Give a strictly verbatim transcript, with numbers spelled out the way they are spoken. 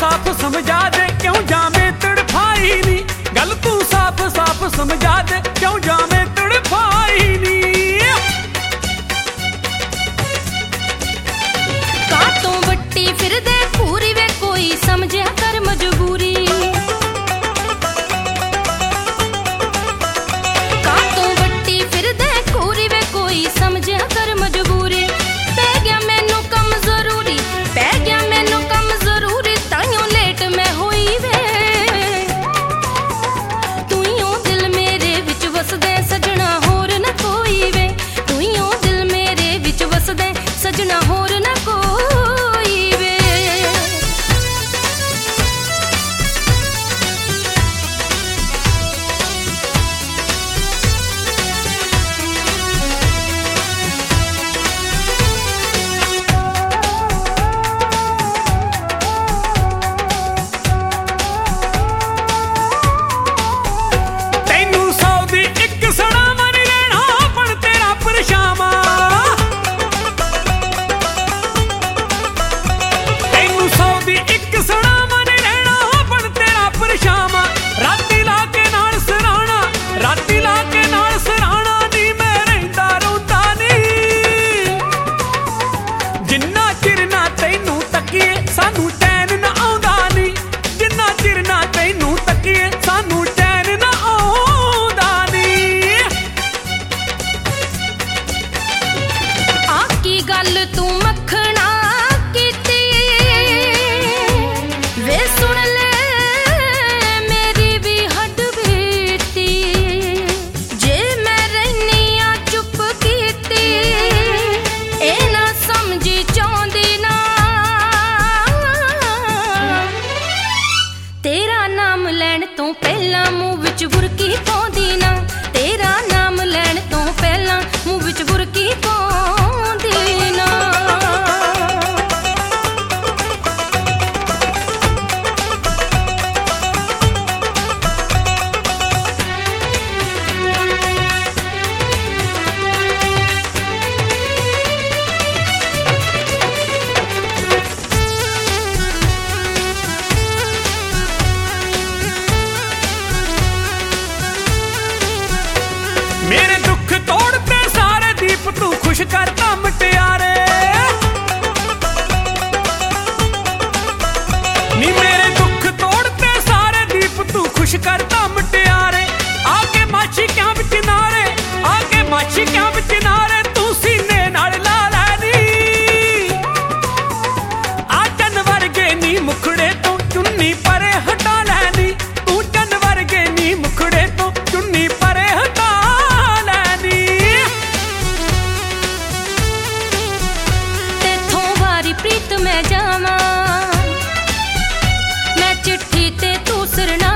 साफ समझा दे क्यों जामे तड़फाई नी, गल तू साफ साफ समझा दे क्यों जामे तड़फाई नी। कातों बट्टी फिर दे पूरी वे कोई समझे कर मजबूरी, कातों बट्टी फिर दे पूरी वे कोई समझे कर मजबूरी। पै गया मैनू कम जरूरी, पै गया मैनू कम जरूरी, ताइयों लेट मैं होई वे। तुइयों दिल मेरे विच वसदे सजना होर न कोई वे, तुइयों दिल मेरे विच वसदे सजना होर न कोई वे। तैनू सौ दी इक सड़ावा नी रहना पण तेरा परछावां, तैनू सौ दी इक सड़ावा नी रहना पण तेरा परछावां। राती ला के नाल सराणा, राती ला के नाल सराणा नी मैं रहिंदा रोंदा नी। जिन्ना चिर ना तैनू तकीए सानू चैन ना आउंदा नी, जिन्ना चिर ना तैनू तकीए सानू चैन ना आउंदा नी। आकी गल तू मखना कीती वे सुन ले मेरी भी हड बीती, जे मैं रहनी आ चुप कीती ए ना समझी चाहुंदी ना। तेरा नाम लैण तो पहला मुंह विच बुरकी पाउंदी ना, तेरा नाम लैण तो पहला मुंह विच बुरकी पाउंदी ना। मेरे दुख तोड़ते सारे दीप तू खुश करता मटियारे, नी मेरे दुख तोड़ते सारे दीप तू खुश करता मटियारे। आके माछी क्या बिच नारे, आके माछी क्या बिच नारे, तू सीने नाल ला लैनी। आ चन वर्गे नी मुखड़े तो चुन्नी परे हटा लैनी, तू चन वर्गे नी मुखड़े तो चुन्नी परे हटा लैनी। तेथों वारी प्रीत मैं जावां, मैं चिट्ठी ते तू सरना